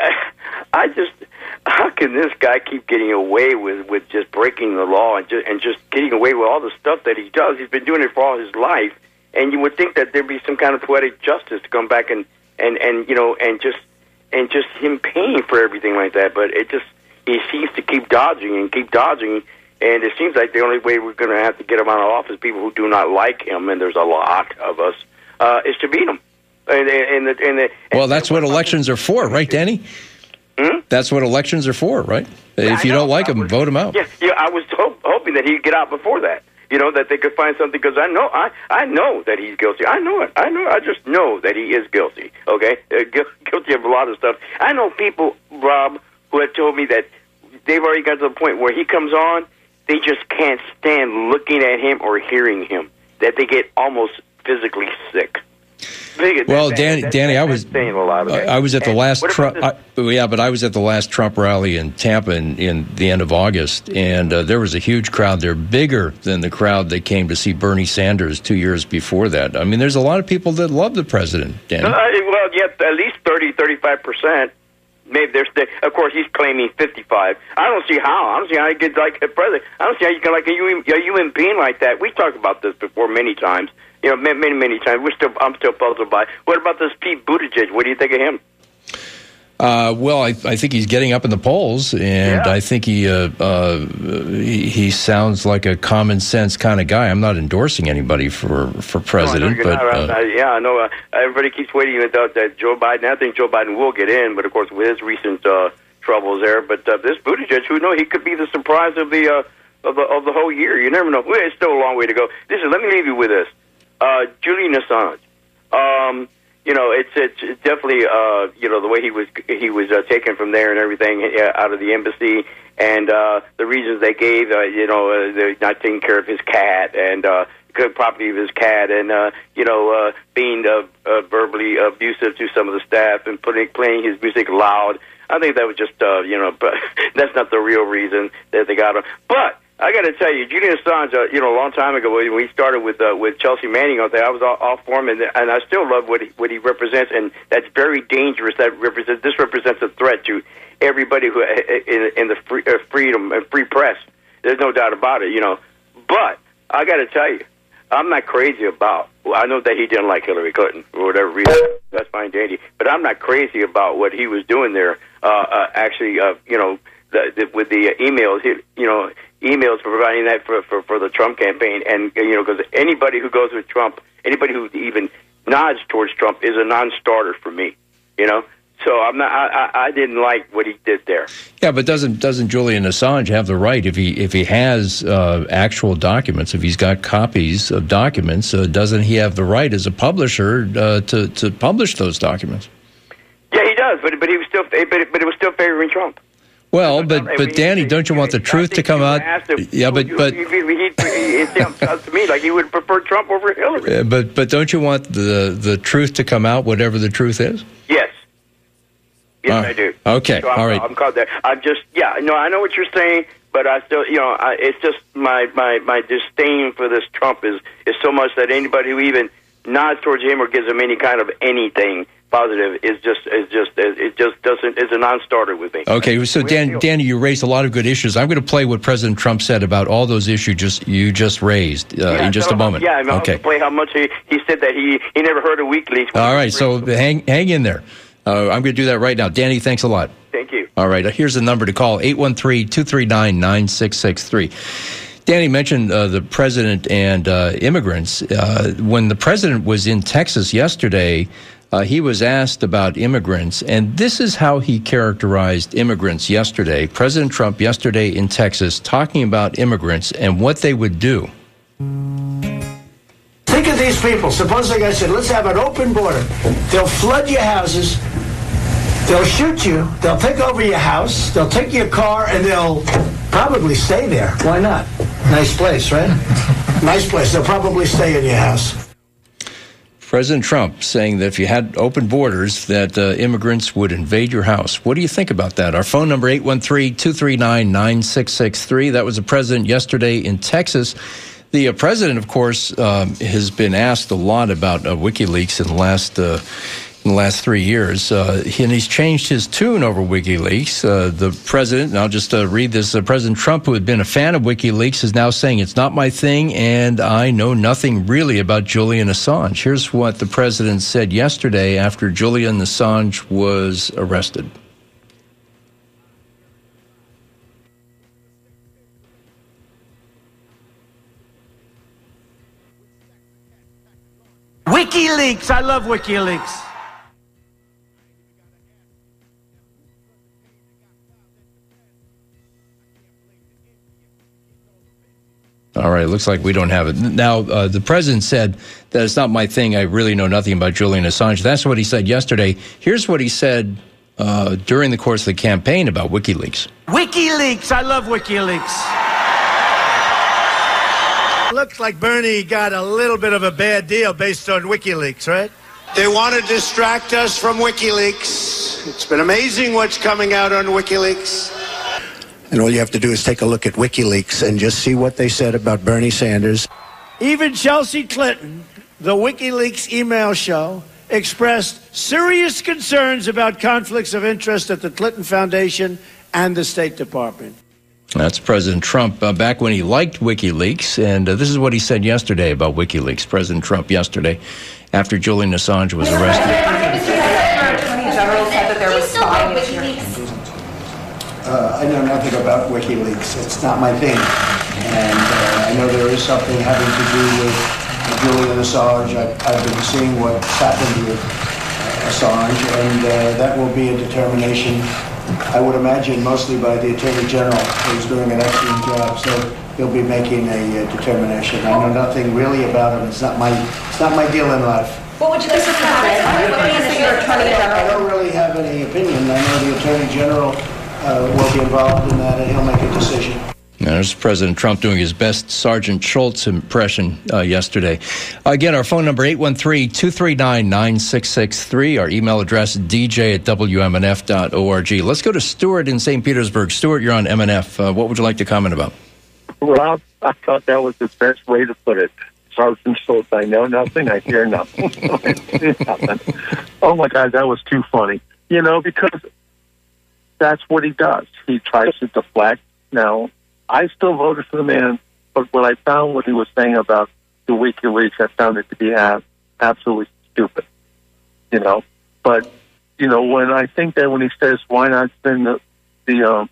I just, how can this guy keep getting away with, with just breaking the law and just, and just getting away with all the stuff that he does? He's been doing it for all his life, and you would think that there'd be some kind of poetic justice to come back and, and, and you know, and just and just him paying for everything like that. But it just, he seems to keep dodging and keep dodging, and it seems like the only way we're going to have to get him out of office, people who do not like him, and there's a lot of us, uh, is to beat him. And, and, and, and, well, that's what elections are for, right, Danny? Hmm? That's what elections are for, right? Yeah, if you don't like him, vote him out. Yeah, yeah. I was hope, hoping that he'd get out before that. You know, that they could find something, because I know, I, I know that he's guilty. I know it. I know. I just know that he is guilty. Okay, uh, gu- guilty of a lot of stuff. I know people, Rob, who have told me that they've already got to the point where he comes on, they just can't stand looking at him or hearing him. That they get almost physically sick. Well, that, Danny, that, Danny, that, I was saying a lot. Okay? I was at the and last Trump. I, yeah, but I was at the last Trump rally in Tampa in, in the end of August, and uh, there was a huge crowd there, bigger than the crowd that came to see Bernie Sanders two years before that. I mean, there's a lot of people that love the president, Danny. Uh, well, yeah, at least thirty, thirty-five percent. Maybe there's, of course, he's claiming fifty-five. I don't see how. I don't see how he gets like a president. I don't see how you can like a U M P like that. We've talked about this before many times. You know, many, many times. We're still, I'm still puzzled by. What about this Pete Buttigieg? What do you think of him? Uh, well, I, I think he's getting up in the polls, and yeah. I think he, uh, uh, he he sounds like a common sense kind of guy. I'm not endorsing anybody for, for president, no, but not, uh, yeah, I know. Uh, everybody keeps waiting about that Joe Biden. I think Joe Biden will get in, but of course with his recent uh, troubles there. But uh, this Buttigieg, who knows, he could be the surprise of the uh, of the of the whole year. You never know. Well, it's still a long way to go. Listen, let me leave you with this. Uh, Julian Assange. Um, you know, it's it's definitely uh, you know the way he was he was uh, taken from there and everything uh, out of the embassy, and uh, the reasons they gave. Uh, you know, uh, they're not taking care of his cat and uh, good property of his cat, and uh, you know, uh, being uh, uh, verbally abusive to some of the staff and putting playing his music loud. I think that was just uh, you know, but that's not the real reason that they got him. But I got to tell you, Julian Assange, uh, you know, a long time ago when we started with uh, with Chelsea Manning out there, I was all, all for him, and, and I still love what he, what he represents, and that's very dangerous. That represents this represents a threat to everybody who in, in the free, uh, freedom and free press. There's no doubt about it, you know. But I got to tell you, I'm not crazy about. Well, I know that he didn't like Hillary Clinton for whatever reason. That's fine, dandy. But I'm not crazy about what he was doing there. Uh, uh, actually, uh, you know, the, the, with the emails, he, you know. emails for providing that for, for, for the Trump campaign. And, you know, because anybody who goes with Trump, anybody who even nods towards Trump is a non-starter for me, you know? So I'm not, I, I didn't like what he did there. Yeah, but doesn't doesn't Julian Assange have the right, if he if he has uh, actual documents, if he's got copies of documents, uh, doesn't he have the right as a publisher uh, to, to publish those documents? Yeah, he does, but, but, he was still, but, but it was still favoring Trump. Well, but but Danny, don't you want the truth to come out? Yeah, but but it sounds to me like he would prefer Trump over Hillary. But but don't you want the the truth to come out, whatever the truth is? Yes. Yes, uh, I do. Okay, so I'm, all right. I'm called that. I'm just yeah. No, I know what you're saying, but I still, you know, I, it's just my, my my disdain for this Trump is is so much that anybody who even nods towards him or gives him any kind of anything positive is just is just it just doesn't is a non-starter with me. Okay, so Dan, Danny, you raised a lot of good issues. I'm going to play what President Trump said about all those issues just you just raised uh, yeah, in just so, a moment. Yeah, I'm okay. going to play how much he, he said that he he never heard of WikiLeaks. All right, so hang hang in there. Uh, I'm going to do that right now. Danny, thanks a lot. Thank you. All right, here's the number to call: eight one three, two three nine, nine six six three. Danny mentioned uh, the president and uh, immigrants. Uh, when the president was in Texas yesterday, uh, he was asked about immigrants, and this is how he characterized immigrants yesterday. President Trump yesterday in Texas talking about immigrants and what they would do. Think of these people. Suppose, like I said, let's have an open border. They'll flood your houses. They'll shoot you. They'll take over your house. They'll take your car, and they'll probably stay there. Why not? Nice place, right? Nice place. They'll probably stay in your house. President Trump saying that if you had open borders, that uh, immigrants would invade your house. What do you think about that? Our phone number, eight one three, two three nine, nine six six three. That was the president yesterday in Texas. The uh, president, of course, um, has been asked a lot about uh, WikiLeaks in the last uh, in the last three years, uh, and he's changed his tune over WikiLeaks. Uh, the president, and I'll just uh, read this, uh, President Trump, who had been a fan of WikiLeaks, is now saying it's not my thing, and I know nothing really about Julian Assange. Here's what the president said yesterday after Julian Assange was arrested. WikiLeaks. I love WikiLeaks. All right, looks like we don't have it. Now, uh, the president said that it's not my thing. I really know nothing about Julian Assange. That's what he said yesterday. Here's what he said uh, during the course of the campaign about WikiLeaks. WikiLeaks. I love WikiLeaks. Looks like Bernie got a little bit of a bad deal based on WikiLeaks, right? They want to distract us from WikiLeaks. It's been amazing what's coming out on WikiLeaks. And all you have to do is take a look at WikiLeaks and just see what they said about Bernie Sanders. Even Chelsea Clinton, the WikiLeaks email show, expressed serious concerns about conflicts of interest at the Clinton Foundation and the State Department. That's President Trump uh, back when he liked WikiLeaks, and uh, this is what he said yesterday about WikiLeaks. President Trump yesterday, after Julian Assange was arrested. Mister Attorney General said that there was spying WikiLeaks. Uh, I know nothing about WikiLeaks. It's not my thing. And uh, I know there is something having to do with Julian Assange. I've, I've been seeing what's happened with uh, Assange, and uh, that will be a determination, I would imagine, mostly by the Attorney General, who's doing an excellent job. So he'll be making a uh, determination. I know nothing really about him. It's not my, it's not my deal in life. What would you think of that? What do you think your Attorney General? I don't really have any opinion. I know the Attorney General uh, will be involved in that, and he'll make a decision. Now, there's President Trump doing his best Sergeant Schultz impression uh, yesterday. Again, our phone number, eight one three, two three nine, nine six six three. Our email address, d j at w m n f dot org. Let's go to Stuart in Saint Petersburg. Stuart, you're on M N F. Uh, what would you like to comment about? Rob, I thought that was the best way to put it. Sergeant Schultz, I know nothing, I hear nothing. nothing. Oh, my God, that was too funny. You know, because that's what he does. He tries to deflect. Now, I still voted for the man, but when I found what he was saying about the WikiLeaks, I found it to be ab- absolutely stupid, you know. But, you know, when I think that when he says, why not send the, the, um,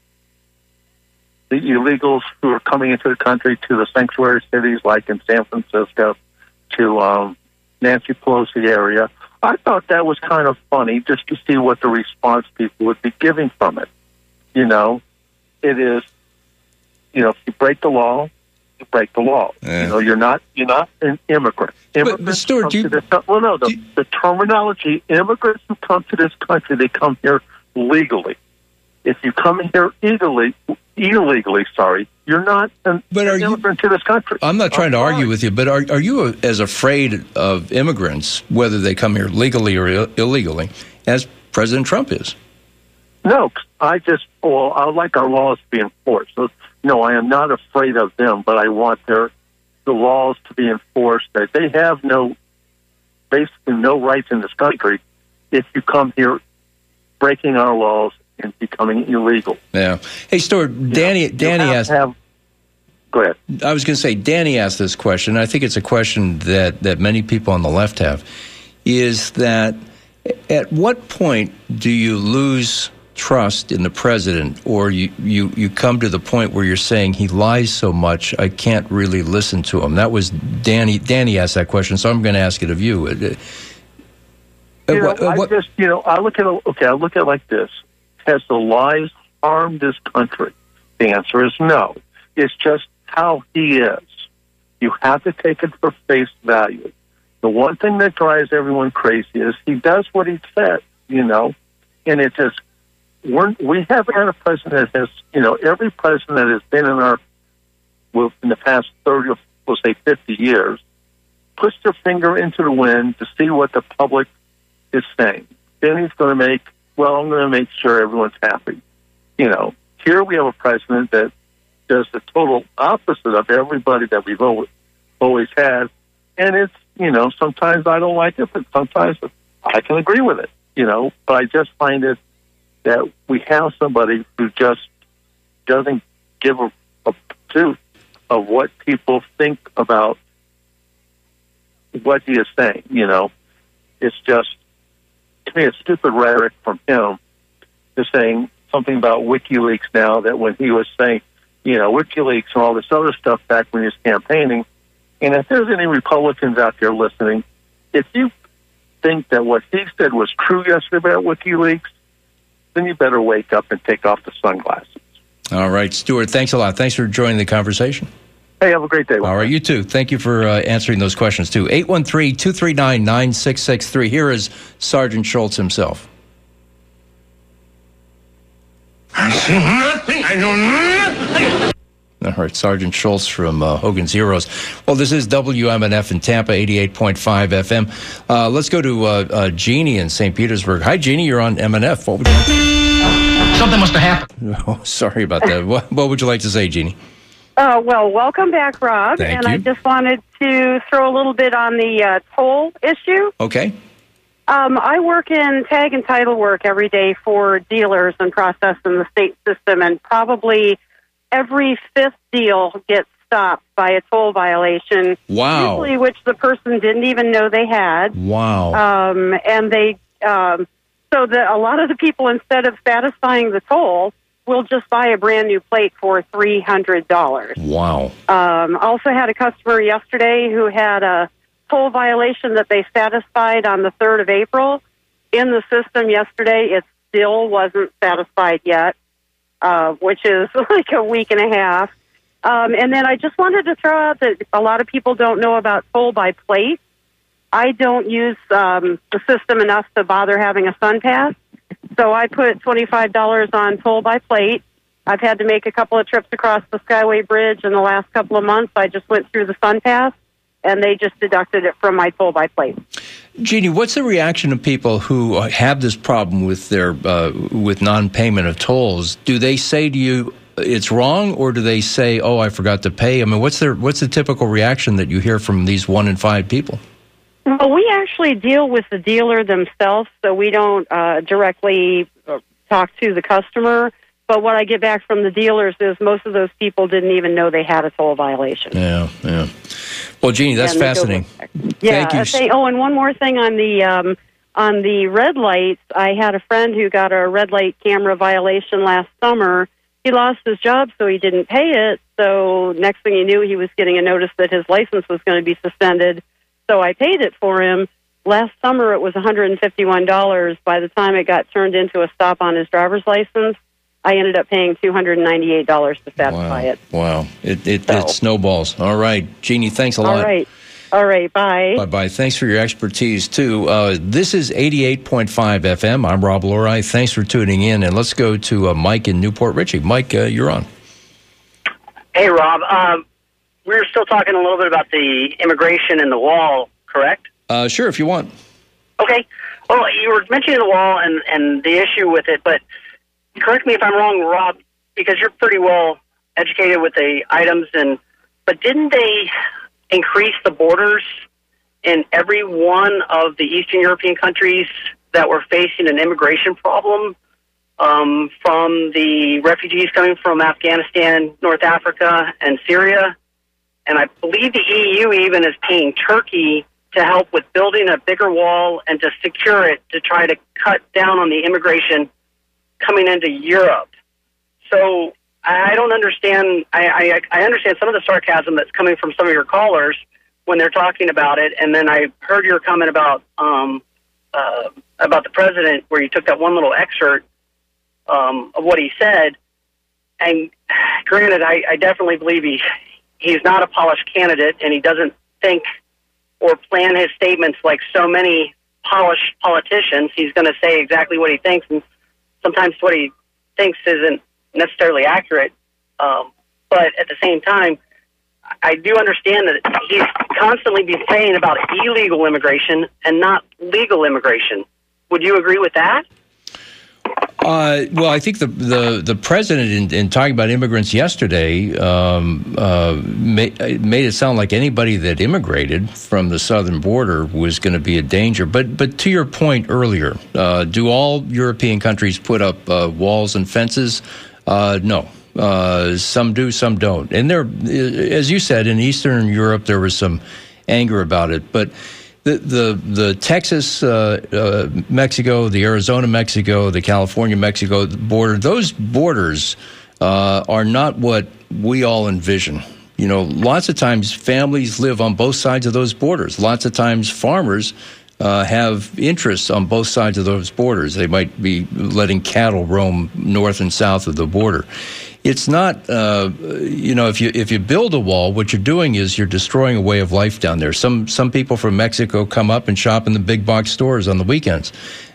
the illegals who are coming into the country to the sanctuary cities like in San Francisco, to um, Nancy Pelosi area, I thought that was kind of funny just to see what the response people would be giving from it. You know, it is, you know, if you break the law, you break the law. Yeah. You know, you're not you're not an immigrant. Immigrants but, but Stuart, do you, this, well, no, the, you, the terminology, immigrants who come to this country, they come here legally. If you come in here illegally, illegally, sorry, you're not an, but are an immigrant you, to this country. I'm not trying I'm to sorry. argue with you, but are, are you as afraid of immigrants, whether they come here legally or Ill- illegally, as President Trump is? No, I just, well, I would like our laws to be enforced. So, no, I am not afraid of them, but I want their the laws to be enforced, that they have no, basically no rights in this country if you come here breaking our laws and becoming illegal. Yeah. Hey, Stuart, Danny, you know, Danny you have asked. to have, go ahead. I was going to say, Danny asked this question. I think it's a question that, that many people on the left have, is that at what point do you lose trust in the president, or you, you, you come to the point where you're saying he lies so much, I can't really listen to him? That was Danny. Danny asked that question, so I'm going to ask it of you. You know, what, I what, just, you know, I look at it, okay, I look at it like this. Has the lies harmed this country? The answer is no. It's just how he is. You have to take it for face value. The one thing that drives everyone crazy is he does what he said, you know, and it just, we're, we haven't had a president that has, you know, every president that has been in our, well, in the past thirty or we'll say fifty years, puts their finger into the wind to see what the public is saying. Then he's going to make, well, I'm going to make sure everyone's happy. You know, here we have a president that does the total opposite of everybody that we've always, always had. And it's, you know, sometimes I don't like it, but sometimes I can agree with it, you know. But I just find it that we have somebody who just doesn't give a, a toot of what people think about what he is saying, you know. It's just, to me, it's stupid rhetoric from him to saying something about WikiLeaks now, that when he was saying, you know, WikiLeaks and all this other stuff back when he was campaigning. And if there's any Republicans out there listening, if you think that what he said was true yesterday about WikiLeaks, then you better wake up and take off the sunglasses. All right, Stuart, thanks a lot. Thanks for joining the conversation. Hey, have a great day. All right, you too. Thank you for uh, answering those questions, too. eight one three, two three nine, nine six six three. Here is Sergeant Schultz himself. I see nothing. I know nothing. All right, Sergeant Schultz from uh, Hogan's Heroes. Well, this is W M N F in Tampa, eighty-eight point five F M. Uh, let's go to uh, uh, Jeannie in Saint Petersburg. Hi, Jeannie. You're on M N F. What would you... Something must have happened. Oh, sorry about that. What, what would you like to say, Jeannie? Uh, well, welcome back, Rob. Thank and you. I just wanted to throw a little bit on the uh, toll issue. Okay. Um, I work in tag and title work every day for dealers and process in the state system, and probably every fifth deal gets stopped by a toll violation. Wow. Usually which the person didn't even know they had. Wow. Um, and they, um, so the, a lot of the people, instead of satisfying the toll, will just buy a brand new plate for three hundred dollars. Wow. Um, also had a customer yesterday who had a toll violation that they satisfied on the third of April. In the system yesterday, it still wasn't satisfied yet, uh, which is like a week and a half. Um, and then I just wanted to throw out that a lot of people don't know about toll by plate. I don't use um, the system enough to bother having a SunPass, so I put twenty-five dollars on toll by plate. I've had to make a couple of trips across the Skyway Bridge in the last couple of months. I just went through the SunPass, and they just deducted it from my toll by plate. Jeannie, what's the reaction of people who have this problem with their uh, with non-payment of tolls? Do they say to you it's wrong, or do they say, "Oh, I forgot to pay"? I mean, what's their what's the typical reaction that you hear from these one in five people? Well, we actually deal with the dealer themselves, so we don't uh, directly talk to the customer. But what I get back from the dealers is most of those people didn't even know they had a toll violation. Yeah, yeah. Well, Jeannie, that's And they go fascinating. Yeah. Thank you. uh, Say, oh, and one more thing on the um, on the red lights. I had a friend who got a red light camera violation last summer. He lost his job, so he didn't pay it. So next thing he knew, he was getting a notice that his license was going to be suspended. So I paid it for him. Last summer, it was one hundred fifty-one dollars. By the time it got turned into a stop on his driver's license, I ended up paying two hundred ninety-eight dollars to satisfy Wow. it. Wow. It, it, So- it snowballs. All right. Jeannie, thanks a lot. All right. All right. Bye. Bye-bye. Thanks for your expertise, too. Uh, this is eighty-eight point five F M. I'm Rob Lori. Thanks for tuning in. And let's go to uh, Mike in Newport Richey. Mike, uh, you're on. Hey, Rob. Um, we were still talking a little bit about the immigration and the wall, correct? Uh, sure, if you want. Okay. Well, you were mentioning the wall and, and the issue with it, but correct me if I'm wrong, Rob, because you're pretty well educated with the items, and but didn't they increase the borders in every one of the Eastern European countries that were facing an immigration problem um, from the refugees coming from Afghanistan, North Africa, and Syria? And I believe the E U even is paying Turkey to help with building a bigger wall and to secure it to try to cut down on the immigration coming into Europe. So I don't understand. I, I, I understand some of the sarcasm that's coming from some of your callers when they're talking about it. And then I heard your comment about um, uh, about the president, where you took that one little excerpt um, of what he said. And granted, I, I definitely believe he he's not a polished candidate, and he doesn't think or plan his statements like so many polished politicians. He's going to say exactly what he thinks, and sometimes what he thinks isn't necessarily accurate. Um, but at the same time, I do understand that he's constantly been saying about illegal immigration and not legal immigration. Would you agree with that? Uh, well, I think the the, the president, in, in talking about immigrants yesterday, um, uh, made, made it sound like anybody that immigrated from the southern border was going to be a danger. But but to your point earlier, uh, do all European countries put up uh, walls and fences? Uh, no. Uh, some do, some don't. And there, as you said, in Eastern Europe, there was some anger about it. But The the the Texas, uh, uh, Mexico, the Arizona, Mexico, the California, Mexico border, those borders uh, are not what we all envision. You know, lots of times families live on both sides of those borders. Lots of times farmers uh, have interests on both sides of those borders. They might be letting cattle roam north and south of the border. It's not, uh, you know, if you if you build a wall, what you're doing is you're destroying a way of life down there. Some some people from Mexico come up and shop in the big box stores on the weekends.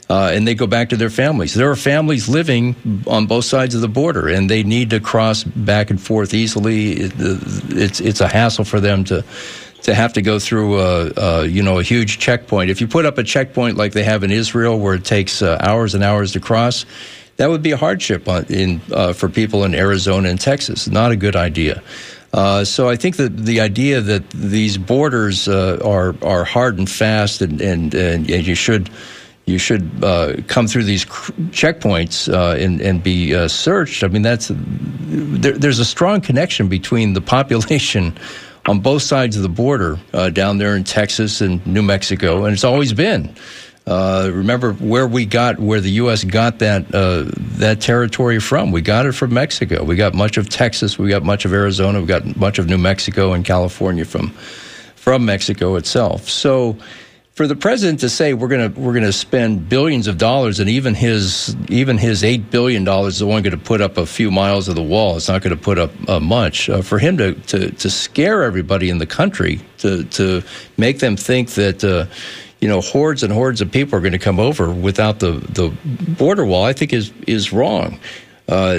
Uh, and they go back to their families. There are families living on both sides of the border, and they need to cross back and forth easily. It, it's it's a hassle for them to to have to go through a, a you know a huge checkpoint. If you put up a checkpoint like they have in Israel, where it takes uh, hours and hours to cross, that would be a hardship on, in uh, for people in Arizona and Texas. Not a good idea. Uh, so I think that the idea that these borders uh, are are hard and fast, and and, and you should. You should uh, come through these checkpoints uh, and, and be uh, searched. I mean, that's there, there's a strong connection between the population on both sides of the border uh, down there in Texas and New Mexico, and it's always been. Uh, remember where we got, where the U S got that uh, that territory from? We got it from Mexico. We got much of Texas. We got much of Arizona. We got much of New Mexico and California from from Mexico itself. So, for the president to say we're going to we're going to spend billions of dollars, and even his even his eight billion dollars is only going to put up a few miles of the wall. It's not going to put up uh, much. Uh, for him to, to to scare everybody in the country, to to make them think that uh, you know hordes and hordes of people are going to come over without the, the border wall, I think is is wrong. Uh,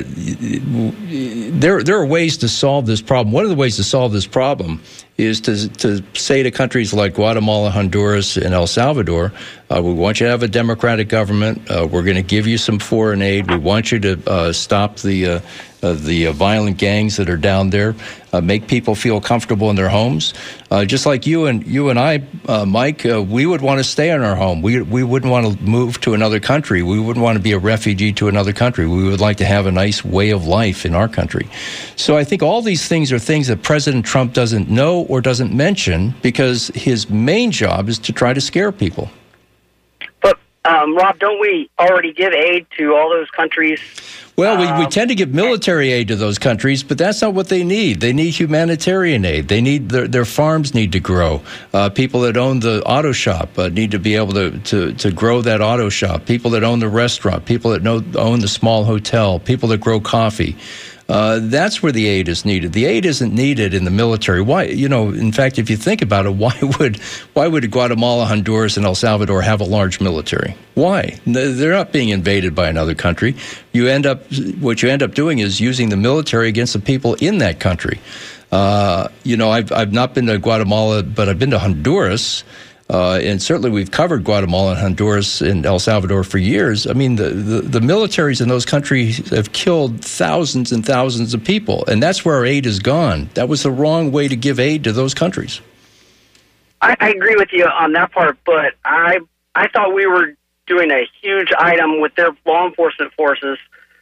there there are ways to solve this problem. One of the ways to solve this problem is to to say to countries like Guatemala, Honduras, and El Salvador, uh, we want you to have a democratic government. Uh, we're going to give you some foreign aid. We want you to uh, stop the uh, uh, the uh, violent gangs that are down there. Uh, make people feel comfortable in their homes. Uh, just like you and you and I, uh, Mike, uh, we would want to stay in our home. We we wouldn't want to move to another country. We wouldn't want to be a refugee to another country. We would like to have a nice way of life in our country. So I think all these things are things that President Trump doesn't know or doesn't mention, because his main job is to try to scare people. But, um, Rob, don't we already give aid to all those countries? Well, we, we tend to give military aid to those countries, but that's not what they need. They need humanitarian aid. They need their, their farms need to grow. Uh, people that own the auto shop uh, need to be able to, to, to grow that auto shop. People that own the restaurant, people that know, own the small hotel, people that grow coffee. Uh, that's where the aid is needed. The aid isn't needed in the military. Why? You know, in fact, if you think about it, why would why would Guatemala, Honduras, and El Salvador have a large military? Why? They're not being invaded by another country. You end up what you end up doing is using the military against the people in that country. Uh, you know, I've I've not been to Guatemala, but I've been to Honduras. Uh, and certainly we've covered Guatemala and Honduras and El Salvador for years. I mean, the, the, the militaries in those countries have killed thousands and thousands of people, and that's where our aid has gone. That was the wrong way to give aid to those countries. I, I agree with you on that part, but I I thought we were doing a huge item with their law enforcement forces.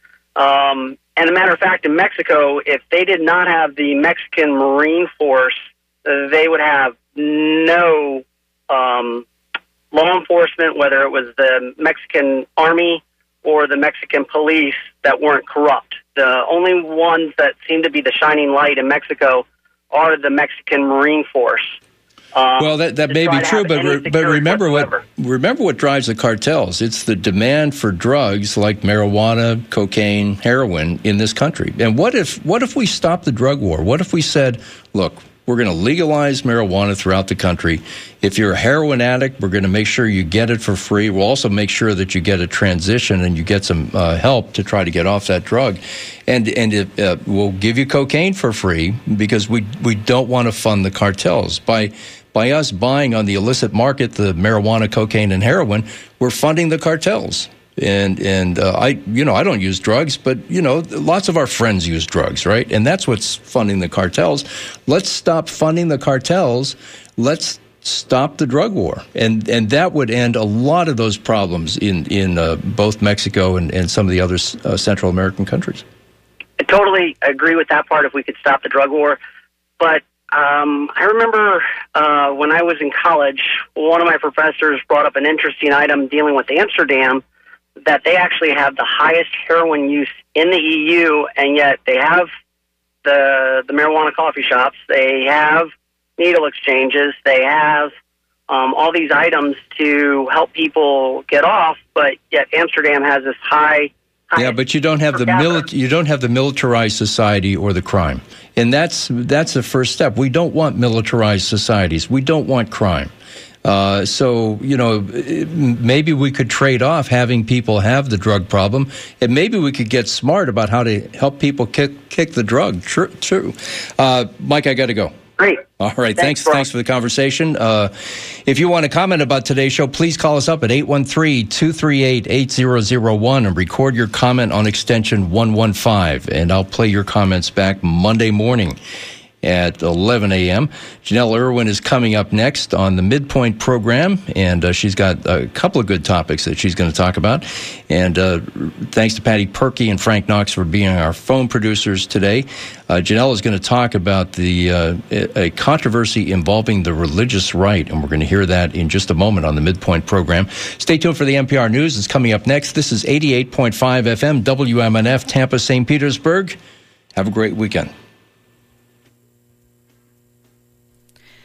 Um, and a matter of fact, in Mexico, if they did not have the Mexican Marine Force, uh, they would have no Um, law enforcement, whether it was the Mexican Army or the Mexican police, that weren't corrupt. The only ones that seem to be the shining light in Mexico are the Mexican Marine Force. Um, well, that, that may be true, but re- but remember whatsoever. what remember what drives the cartels. It's the demand for drugs like marijuana, cocaine, heroin in this country. And what if what if we stopped the drug war? What if we said, look, we're going to legalize marijuana throughout the country. If you're a heroin addict, we're going to make sure you get it for free. We'll also make sure that you get a transition and you get some uh, help to try to get off that drug. And and it, uh, we'll give you cocaine for free because we we don't want to fund the cartels. By by us buying on the illicit market the marijuana, cocaine, and heroin, we're funding the cartels. And and uh, I you know I don't use drugs, but you know lots of our friends use drugs, right? And that's what's funding the cartels. Let's stop funding the cartels. Let's stop the drug war, and and that would end a lot of those problems in in uh, both Mexico and, and some of the other uh, Central American countries. I totally agree with that part. If we could stop the drug war, but um, I remember uh, when I was in college, one of my professors brought up an interesting item dealing with Amsterdam, that they actually have the highest heroin use in the E U, and yet they have the the marijuana coffee shops, they have needle exchanges, they have um, all these items to help people get off, but yet Amsterdam has this high. Yeah, but you don't have the mili- you don't have the militarized society or the crime, and that's that's the first step. We don't want militarized societies. We don't want crime. Uh, so, you know, maybe we could trade off having people have the drug problem, and maybe we could get smart about how to help people kick kick the drug. True. true. Uh, Mike, I got to go. Great. All right. Thanks. Thanks, Thanks for the conversation. Uh, if you want to comment about today's show, please call us up at eight one three, two three eight, eight zero zero one and record your comment on extension one one five, and I'll play your comments back Monday morning at eleven a.m. Janelle Irwin is coming up next on the Midpoint program, and uh, she's got a couple of good topics that she's going to talk about. And uh, thanks to Patty Perky and Frank Knox for being our phone producers today. Uh, Janelle is going to talk about the uh, a controversy involving the religious right, and we're going to hear that in just a moment on the Midpoint program. Stay tuned for the N P R News. It's coming up next. This is eighty-eight point five F M, W M N F, Tampa, Saint Petersburg. Have a great weekend.